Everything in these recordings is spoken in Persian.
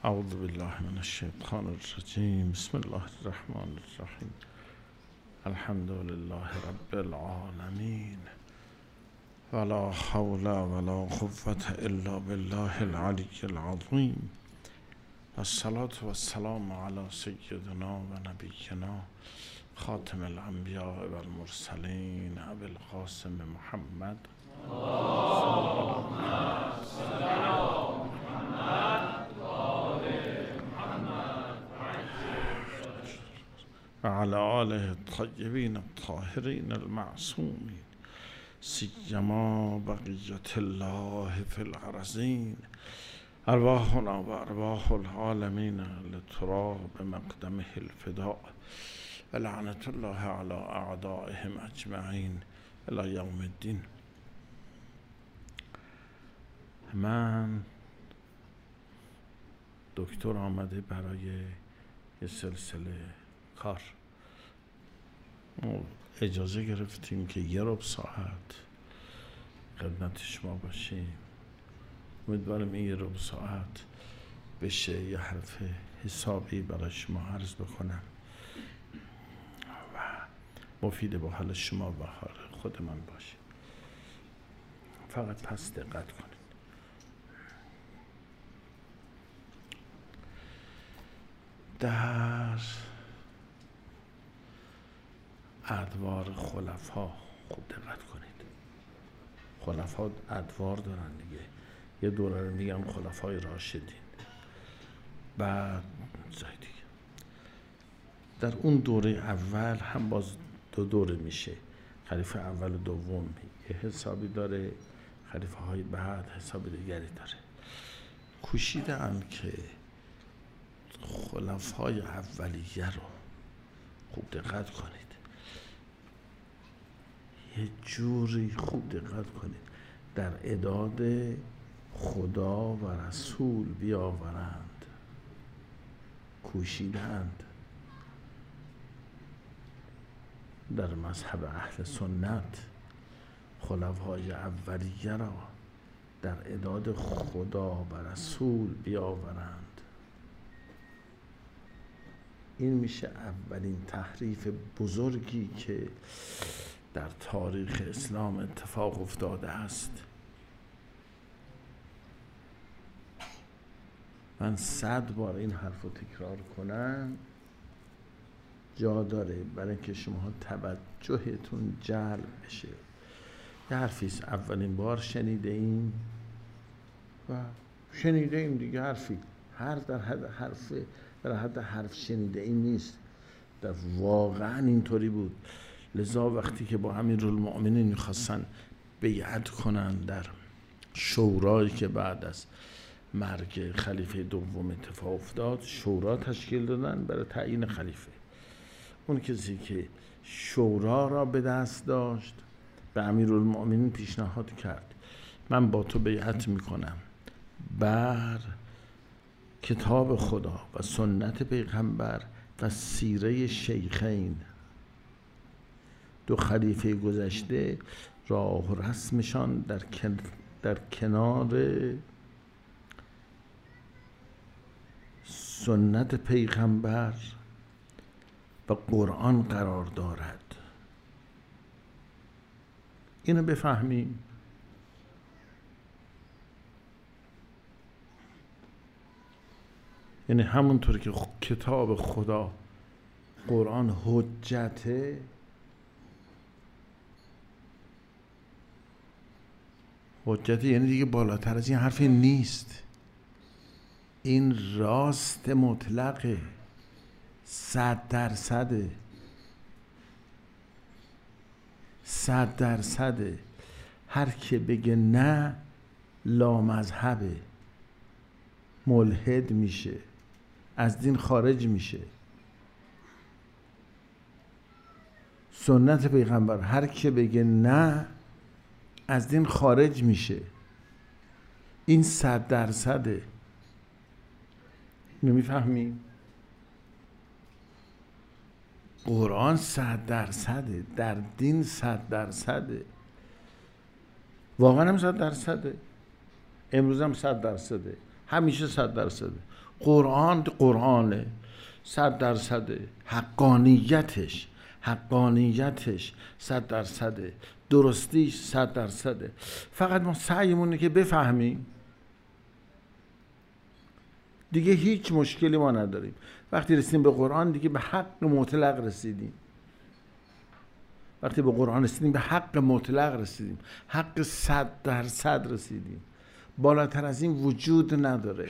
اعوذ بالله من الشیطان الرجیم. بسم الله الرحمن الرحیم. الحمد لله رب العالمین ولا حول ولا قوة الا بالله العلی العظیم. الصلاة والسلام علی سیدنا و نبینا خاتم الانبیاء والمرسلین ابی القاسم محمد وعلى آله الطيبين الطاهرين المعصومين سيما بقية الله في الأرضين. أرواحنا وأرواح العالمين لتراب مقدمه الفداء ولعنة الله على أعدائهم أجمعين إلى يوم الدين. من دکتر آمده برای یه سلسله کار. ما اجازه گرفتیم که 1 ساعت خدمت شما باشیم. امیدوارم این 1 ساعت بشه یه حرف حسابی برای شما عرض بکنم و مفید با حال شما و حال خود من باشه. فقط پس دقت کنید. در ادوار خلفا خوب دقت کنید. خلفا ادوار دارن دیگه. یه دوره رو میگن خلفای راشدین، بعد جای دیگه. در اون دوره اول هم باز 2 دوره میشه. خلیفه اول و دوم یه حسابی داره، خلیفه های بعد حساب دیگری داره. کوشیدن که خلفای اولیه رو خوب دقت کنید، یه جوری خوب دقت کنید در اعداد خدا و رسول بیاورند. کوشیدند در مذهب اهل سنت خلفای اولیه را در اعداد خدا و رسول بیاورند. این میشه اولین تحریف بزرگی که در تاریخ اسلام اتفاق افتاده است. من 100 بار این حرف رو تکرار کنم جا داره برای اینکه شما توجهتون جلب بشه. یه حرفیست اولین بار شنیده ایم و شنیده ایم دیگه. حرفی در حد حرف شنیده ایم نیست. در واقعا اینطوری بود. لذا وقتی که با امیرالمؤمنین میخواستن بیعت کنن در شورایی که بعد از مرگ خلیفه دوم اتفاق افتاد، شورا تشکیل دادن برای تعیین خلیفه. اون کسی که شورا را به دست داشت به امیرالمؤمنین پیشنهاد کرد من با تو بیعت میکنم بر کتاب خدا و سنت پیغمبر و سیره شیخین. 2 خلیفه گذشته راه و رسمشان در کنار سنت پیغمبر و قرآن قرار دارد. اینو بفهمیم. یعنی همونطور که کتاب خدا قرآن حجته، یعنی دیگه بالاتر از این حرفی نیست. این راست مطلقه، 100%. 100%. هر که بگه نه لامذهبه، ملحد میشه، از دین خارج میشه. سنت پیغمبر هر که بگه نه از دین خارج میشه. این 100%. نمیفهمی؟ قرآن 100%. در دین 100%. واقعا هم 100%. امروز هم 100%. همیشه 100%. قرآن قرآنه، 100% حقانیتش 100%، درستیش 100%. فقط ما سعیمونه که بفهمیم. دیگه هیچ مشکلی ما نداریم. وقتی رسیدیم به قرآن دیگه به حق مطلق رسیدیم. وقتی به قرآن رسیدیم به حق مطلق رسیدیم، حق 100% رسیدیم. بالاتر از این وجود نداره.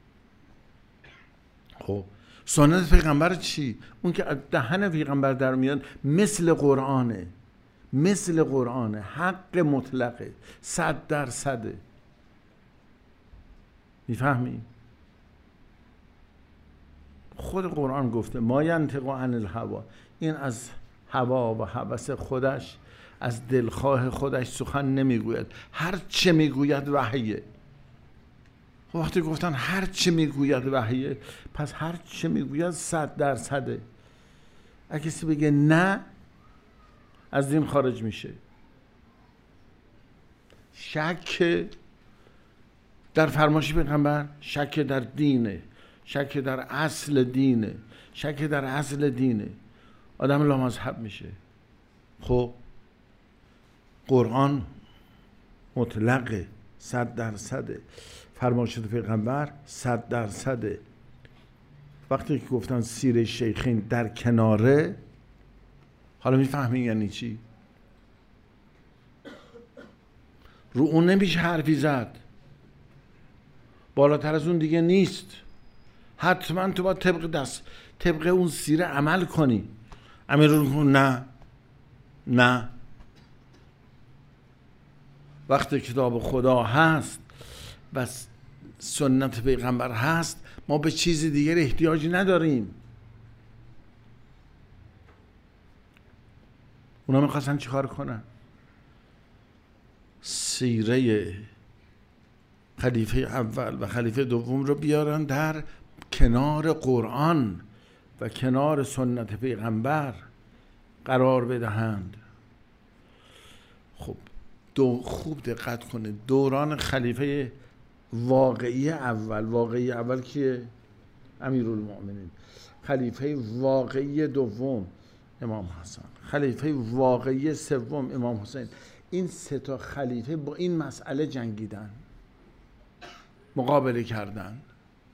خب سنت پیغمبر چی؟ اون که دهن پیغمبر در میاد مثل قرآنه، مثل قرآنه، حق مطلقه، 100%. میفهمی؟ خود قرآن گفته ما ینطق عن الهوا، این از هوا و هوس خودش، از دلخواه خودش سخن نمیگوید، هر چه میگوید وحیه. وقتی گفتن هر چه میگوید وحیه، پس هر چه میگوید 100%. اگه کسی بگه نه، از دین خارج میشه. شک در فرمایش پیغمبر، شک در دینه، شک در اصل دینه، شک در اصل دینه، آدم لامذهب میشه. خب قرآن مطلقه، 100%. فرمایشات پیغمبر 100%. وقتی که گفتن سیر شیخین در کناره، حالا میفهمین یعنی چی؟ رو اون نمیشه حرفی زد، بالاتر از اون دیگه نیست. حتما تو باید طبق اون سیره عمل کنی. نه نه، وقتی کتاب خدا هست و سنت پیغمبر هست، ما به چیز دیگر احتیاجی نداریم. اونا میخواستن چیکار کنن؟ سیره خلیفه اول و خلیفه دوم رو بیارن در کنار قرآن و کنار سنت پیغمبر قرار بدهند. خب خوب دقت کنه، دوران خلیفه واقعی اول که امیرالمؤمنین، خلیفه واقعی دوم امام حسن، خلیفه واقعی سوم امام حسین، این 3 خلیفه با این مسئله جنگیدن، مقابله کردن.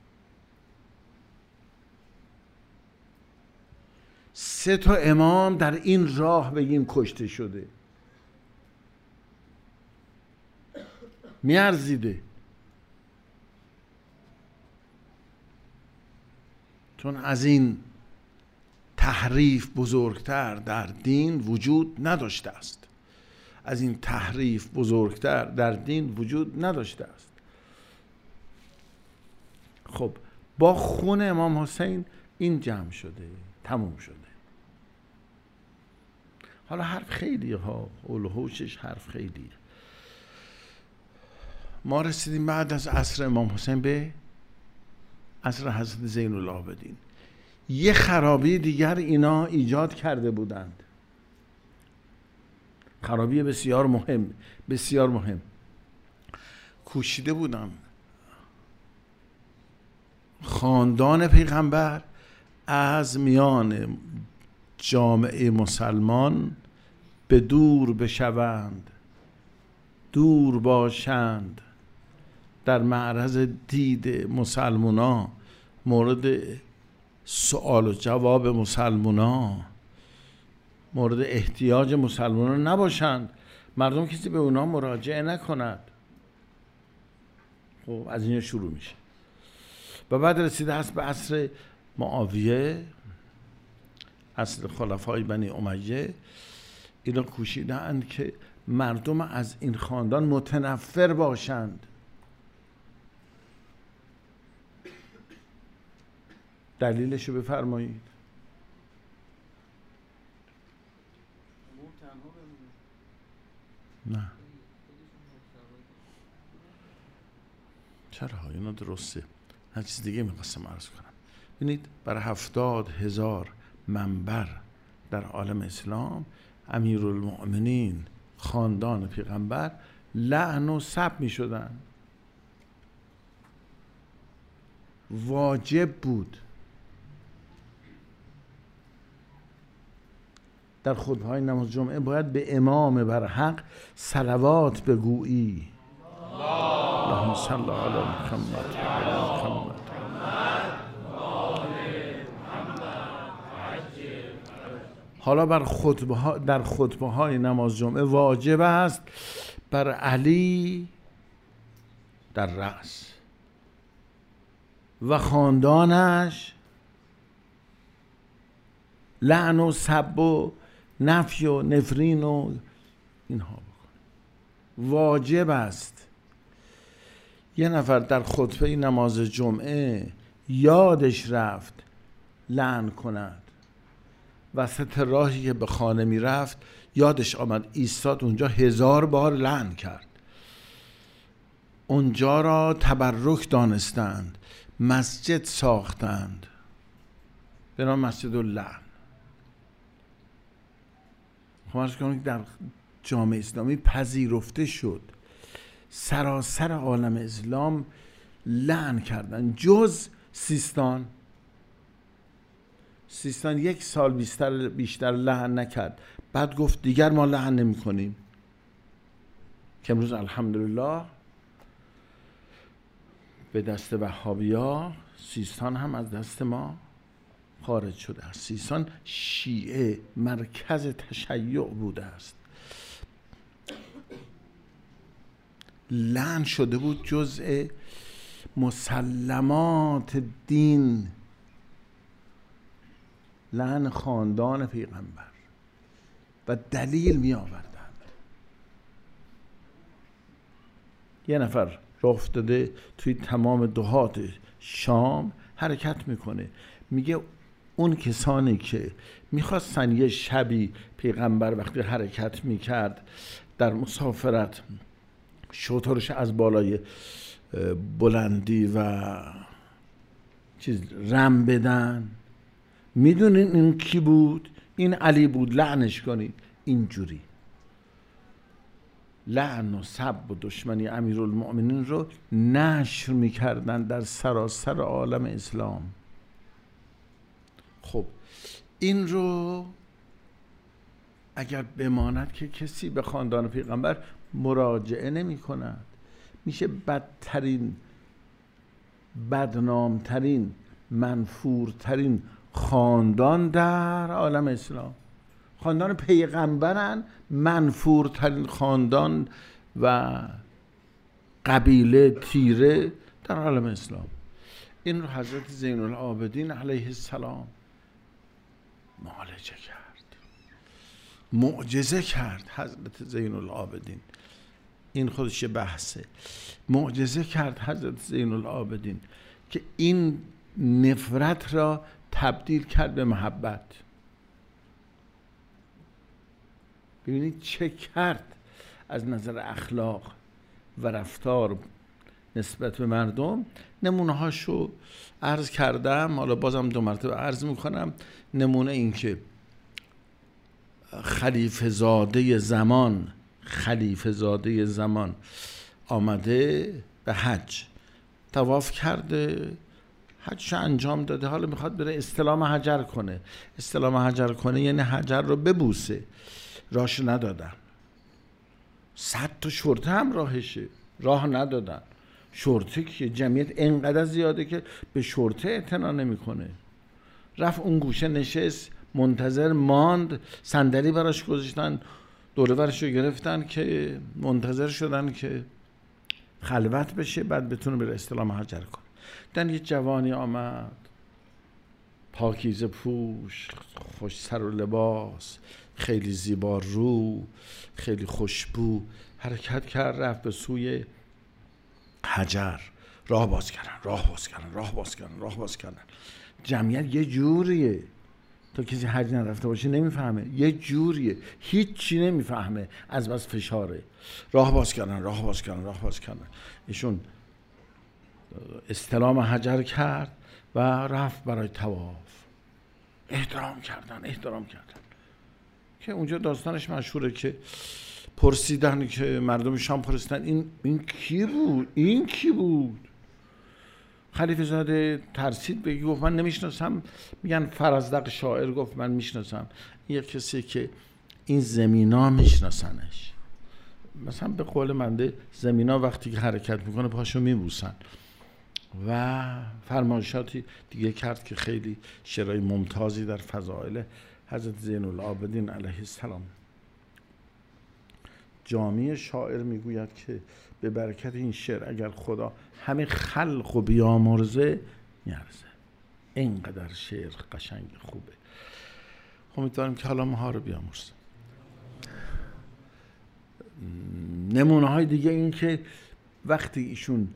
3 امام در این راه بگیم کشته شده. میارزیده، چون از این تحریف بزرگتر در دین وجود نداشته است. از این تحریف بزرگتر در دین وجود نداشته است. خب با خون امام حسین این جمع شده، تموم شده. حالا حرف خیلی ها، اولوحوشش حرف خیلیه. ما رسیدیم بعد از عصر امام حسین به عصر حضرت زین العابدین. یه خرابی دیگر اینا ایجاد کرده بودند، خرابی بسیار مهم، بسیار مهم. کوشیده بودن خاندان پیغمبر از میان جامعه مسلمان به دور بشوند، دور باشند، در معرض دید مسلمونا، مورد سوال و جواب مسلمونا، مورد احتیاج مسلمونا نباشند. مردم کسی به اونا مراجعه نکند. خب از اینجا شروع میشه و بعد رسیده هست به عصر معاویه، عصر خلفای بنی امیه. اینا کوشیدند که مردم از این خاندان متنفر باشند. دلیلشو بفرمایید. نه چرا؟ اینا درسته. هر چیز دیگه میخواستم عرض کنم. ببینید برای 70,000 منبر در عالم اسلام امیرالمؤمنین خاندان پیغمبر لعن و سب میشدن. واجب بود. در خطبه‌های نماز جمعه باید به امام برحق صلوات بگویی. اللهم صل علی محمد و علی محمد. حالا در خطبه‌های نماز جمعه واجب است بر علی در رأس و خاندانش لعن و سب و نفی و نفرین و اینها بکن. واجب است. یه نفر در خطبه نماز جمعه یادش رفت لعن کند، وسط راهی که به خانه می رفت یادش آمد ایستاد اونجا 1000 بار لعن کرد. اونجا را تبرک دانستند، مسجد ساختند به نام مسجد اللعن. خواهش کنم که در جامعه اسلامی پذیرفته شد. سراسر عالم اسلام لعن کردن جز سیستان. سیستان 1 سال بیشتر لعن نکرد، بعد گفت دیگر ما لعن نمی کنیم، که امروز الحمدلله به دست وهابیا سیستان هم از دست ما خارج شده است. سیستان شیعه مرکز تشیع بوده است، لعن شده بود جزء مسلمات دین، لعن خاندان پیغمبر، و دلیل می آوردند. یه نفر راه افتاده توی تمام دهات شام حرکت میکنه، میگه اون کسانی که میخواستن یه شبی پیغمبر وقتی حرکت میکرد در مسافرت شترش از بالای بلندی و چیز رم بدن، میدونین این کی بود؟ این علی بود، لعنش کنید. اینجوری لعن و سب و دشمنی امیرالمؤمنین رو نشر میکردن در سراسر عالم اسلام. خب این رو اگر بماند که کسی به خاندان پیغمبر مراجعه نمی کند، میشه بدترین، بدنامترین، منفورترین خاندان در عالم اسلام. خاندان پیغمبرن منفورترین خاندان و قبیله تیره در عالم اسلام. این رو حضرت زین العابدین علیه السلام معالجه کرد، معجزه کرد. حضرت زین العابدین، این خودش یه بحثه، معجزه کرد حضرت زین العابدین که این نفرت را تبدیل کرد به محبت. ببینید چه کرد از نظر اخلاق و رفتار نسبت به مردم. نمونه هاشو عرض کردم، حالا بازم 2 مرتبه عرض میکنم. نمونه این که خلیفه زاده زمان آمده به حج، طواف کرده، حجش انجام داده، حالا میخواد بره استلام حجر کنه. استلام حجر کنه یعنی حجر رو ببوسه، راهش ندادن. 100 تا شرطه هم راهشه، راه ندادن. شرطه که جمعیت انقدر زیاده که به شرطه اعتنا نمیکنه. رفت اون گوشه نشست، منتظر ماند، صندلی براش گذاشتن، دوره برش رو گرفتن که منتظر شدن که خلوت بشه بعد بتونه بره استلام حجر کنه. دن یه جوانی آمد، پاکیزه پوش، خوش سر و لباس، خیلی زیبا رو، خیلی خوشبو، حرکت کرد رفت به سوی حجر. راه باز کردن. جمعیت یه جوریه، تا کسی حج نرفته باشه نمیفهمه، یه جوریه، هیچی نمیفهمه از بس فشاره. راه باز کردن. ایشون استلام حجر کرد و رفت برای طواف. احترام کردن که اونجا داستانش مشهوره که پرسیدن، که مردم شام پرسیدن این کی بود؟ خلیفه زاده ترسید بگی، گفت من نمیشناسم. میگن فرزدق شاعر گفت من میشناسم. یک کسی که این زمینا میشناسنش، مثلا به قول منده زمینا وقتی که حرکت میکنه پاشو میبوسن و فرمایشاتی دیگه کرد که خیلی شعرهای ممتازی در فضائل حضرت زین العابدین علیه السلام. جامی شاعر میگوید که به برکت این شعر اگر خدا همه خلق و بیامرزه میارزه. اینقدر شعر قشنگ خوبه. امیدوارم که حالا ماها رو بیامرزه. نمونه های دیگه این که وقتی ایشون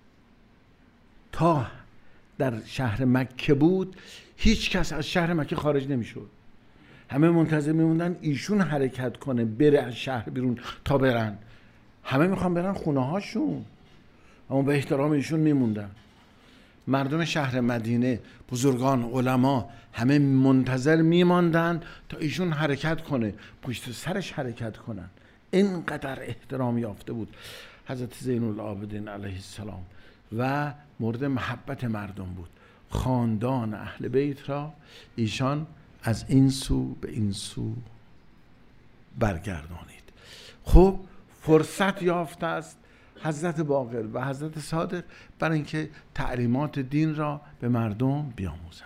تا در شهر مکه بود هیچ کس از شهر مکه خارج نمیشد، همه منتظر میموندن ایشون حرکت کنه بره از شهر بیرون تا برن. همه میخوان برن خونه هاشون اما به احترام ایشون میموندن. مردم شهر مدینه، بزرگان، علما همه منتظر میماندن تا ایشون حرکت کنه، پشت سرش حرکت کنن. اینقدر احترام یافته بود حضرت زین العابدین علیه السلام و مورد محبت مردم بود. خاندان اهل بیت را ایشان از این سو به این سو برگردانید. خب فرصت یافته است حضرت باقر و حضرت صادق برای اینکه تعلیمات دین را به مردم بیاموزند.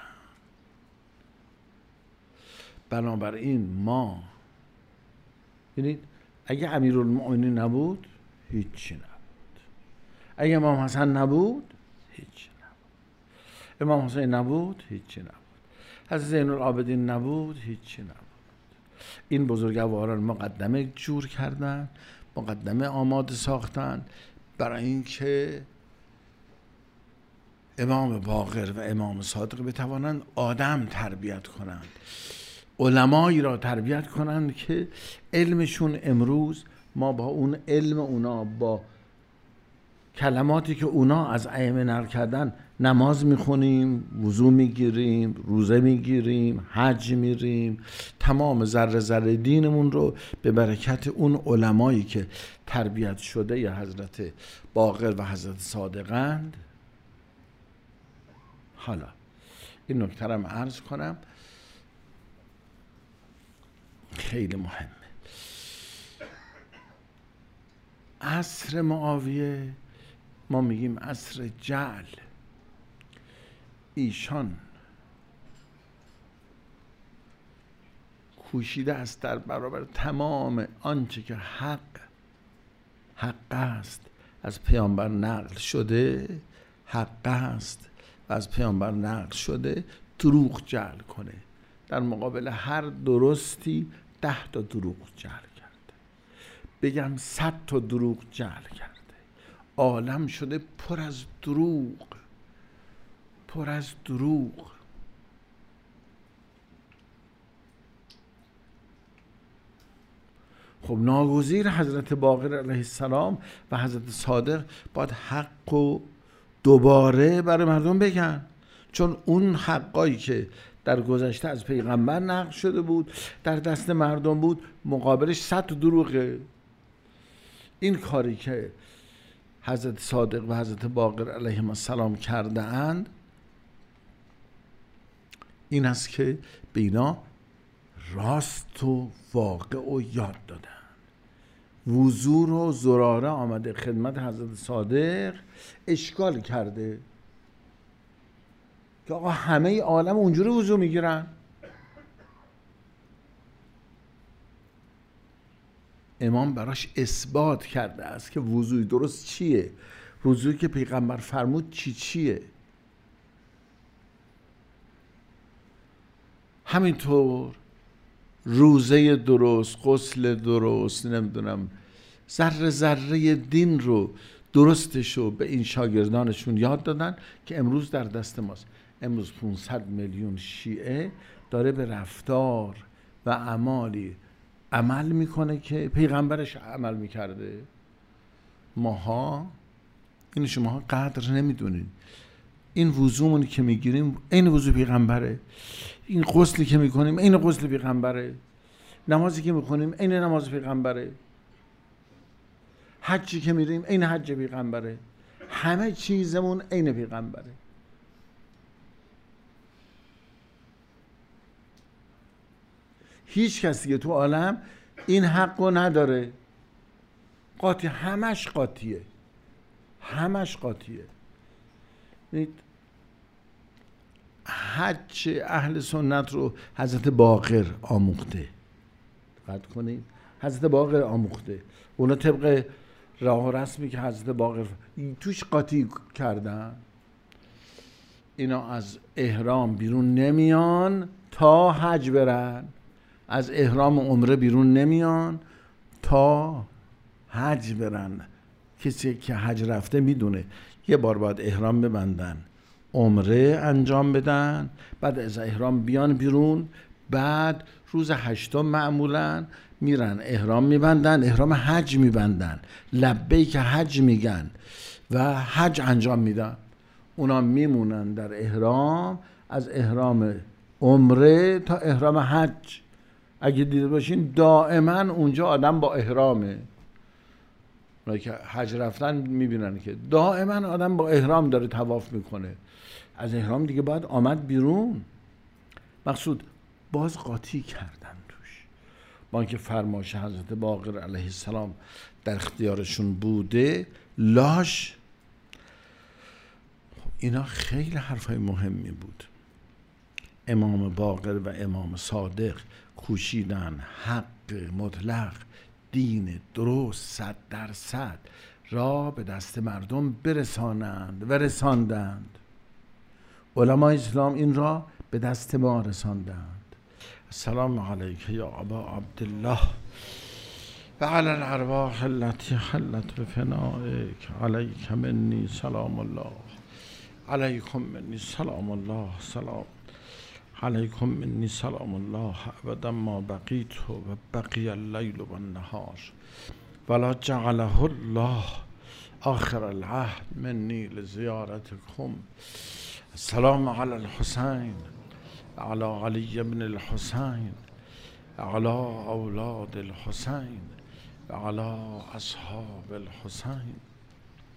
بنابراین ما ببینید اگه امیرالمؤمنین نبود هیچی نبود، اگه امام حسن نبود هیچی نبود، امام حسین نبود هیچی نبود، حضرت زین العابدین نبود هیچی نبود. این بزرگواران مقدمه جور کردن، مقدمه آماده ساختن برای اینکه امام باقر و امام صادق بتوانند آدم تربیت کنند، علمایی را تربیت کنند که علمشون امروز ما با اون علم اونا، با کلماتی که اونا از ائمه نقل کردن نماز میخونیم، وضو میگیریم، روزه میگیریم، حج میریم، تمام ذره ذره دینمون رو به برکت اون علمایی که تربیت شده یا حضرت باقر و حضرت صادقند. حالا این نکته رو عرض کنم، خیلی مهمه. عصر معاویه ما میگیم عصر جعل. ایشان کوشیده است در برابر تمام آنچه که حق است از پیامبر نقل شده، حق است و از پیامبر نقل شده، دروغ جعل کنه. در مقابل هر درستی 10 تا دروغ جعل کرده، بگم 100 تا دروغ جعل کرده. عالم شده پر از دروغ، پر از دروغ. خب ناگزیر حضرت باقر علیه السلام و حضرت صادق باید حق و دوباره برای مردم بگن، چون اون حقایی که در گذشته از پیغمبر نقل شده بود در دست مردم بود، مقابلش 100 دروغه. این کاری که حضرت صادق و حضرت باقر علیهم السلام کرده اند این است که به اینا راست و واقع و یاد دادن. وضو رو زراره آمده خدمت حضرت صادق اشکال کرده که آقا همه عالم اونجوری وضو میگیرن. امام براش اثبات کرده است که وضوی درست چیه، وضویی که پیغمبر فرمود چیه. همینطور روزه درست، غسل درست، نمیدونم ذره ذره دین رو درستشو به این شاگردانشون یاد دادن که امروز در دست ماست. امروز 500 میلیون شیعه داره به رفتار و اعمالی عمل میکنه که پیغمبرش عمل میکرده. ماها این شماها قدر نمیدونین. این وضومونی که میگیریم این وضو پیغمبره، این غسلی که میکنیم این غسل پیغمبره، نمازی که میخونیم این نماز پیغمبره، حجی که میریم این حج پیغمبره، همه چیزمون عین پیغمبره. هیچ کسی که تو عالم این حقو نداره. قاطی، همش قاطیه، همش قاطیه. حج اهل سنت رو حضرت باقر آموخته، دقت کنید، حضرت باقر آموخته. اونا طبق راه و رسمی که حضرت باقر توش قاطی کردن، اینا از احرام بیرون نمیان تا حج برن، از احرام عمره بیرون نمیان تا حج برن. کسی که حج رفته میدونه یه بار باید احرام ببندن، عمره انجام بدن، بعد از احرام بیان بیرون، بعد روز 8 معمولا میرن احرام میبندن، احرام حج میبندن، لبیک حج میگن و حج انجام میدن. اونا میمونن در احرام، از احرام عمره تا احرام حج. اگه دیده باشین دائما اونجا آدم با احرامه. اونایی که حج رفتن میبینن که دائما آدم با احرام داره طواف میکنه. از احرام دیگه باید آمد بیرون. مقصود باز قاطی کردن توش، با اینکه فرمایش حضرت باقر علیه السلام در اختیارشون بوده. لاش اینا خیلی حرفای مهمی بود. امام باقر و امام صادق کوشیدن حق مطلق، دین درست 100% را به دست مردم برسانند و رساندند. علمای اسلام این را به دست ما رساندند. السلام علیک یا ابا عبدالله و علی الارواح التي حلت بفنائک، علیک منی سلام الله، علیکم منی سلام الله، سلام علیکم منی سلام الله ابدا ما بقیت و بقی اللیل و النهار ولا جعله الله آخر العهد منی لزیارتکم. السلام علی الحسین علی علی بن الحسین علی اولاد الحسین علی اصحاب الحسین.